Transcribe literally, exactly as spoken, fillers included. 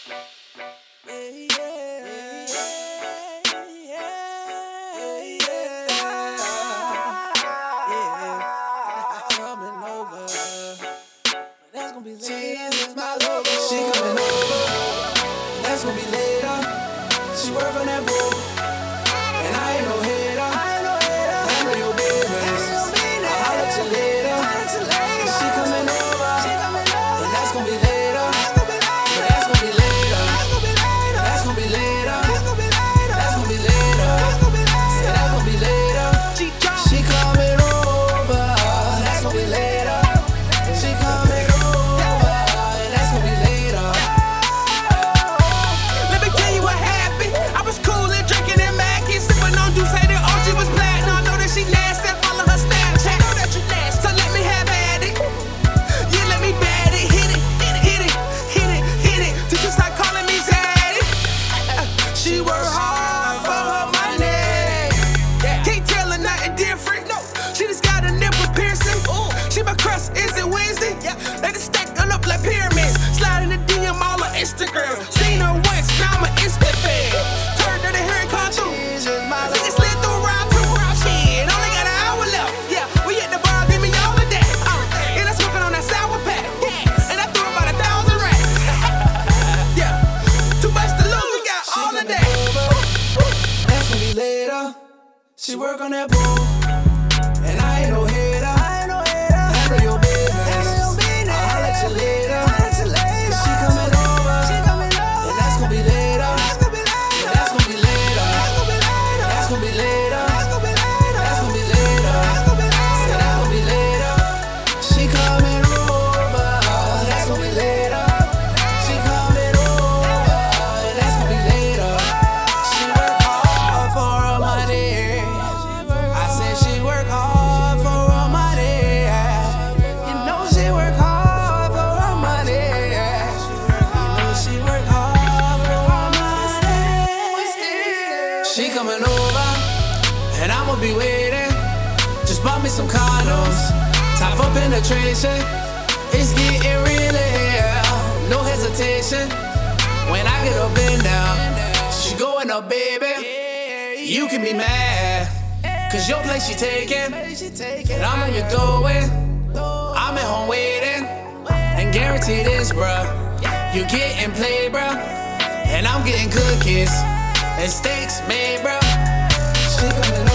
She work on that bull, and I ain't no hater. Handle your business. I'll holler at you later. She coming over, and that's gon' be later. But that's gon' be later. That's gon' be later. That's gon' be later. Yeah, that's gon' be later. She coming over, that's gon' be later. She coming over, and that's gon' be later. Let me tell you what happened. I was coolin', drinking and mackin', sippin' on juice. Hey, the O G was platinum. I know that she nasty. Follow her Snapchat. Know that you nasty. So let me have at it. Yeah, let me bat it. Hit it, hit it, hit it, hit it. Till she start calling me Zaddy. She work hard for her money. Can't tell her nothing different. No, she just got a nipple piercing. She my crush. Is it Wednesday? They just stackin' up like pyramids. Slide in the D M all on Instagram. Seen her once, now I'm an instant fan. Turned her to hair and contour. We just slid through round two. Shit, only got an hour left. Yeah, we at the bar, give me all of that. Uh, and I'm smoking on that sour pack. And I threw about a thousand racks. Yeah, too much to lose, we got all of that. That's gon' be later. She work on that bull, and I ain't no hater. Handle your business. I'll holler at you later. She coming over, and that's gon' be later. Yeah, that's gon' be later. That's gon' be later. That's gon' be later. Yeah, that's gon' be later. She coming over, that's gon' be later. She coming over, and that's gon' be later. She work hard for her money. I said she work hard for her money. You know she work hard for her money. You know she work hard for her money. She coming over, and I'ma be waiting. Just bought me some condoms. Time for penetration. It's getting real here. No hesitation. When I get up and down, she going up, baby. You can be mad, cause your place she taking. And I'm on your doorway. I'm at home waiting. And guarantee this, bruh, you getting played, bruh. And I'm getting cookies and steaks made, bruh. She coming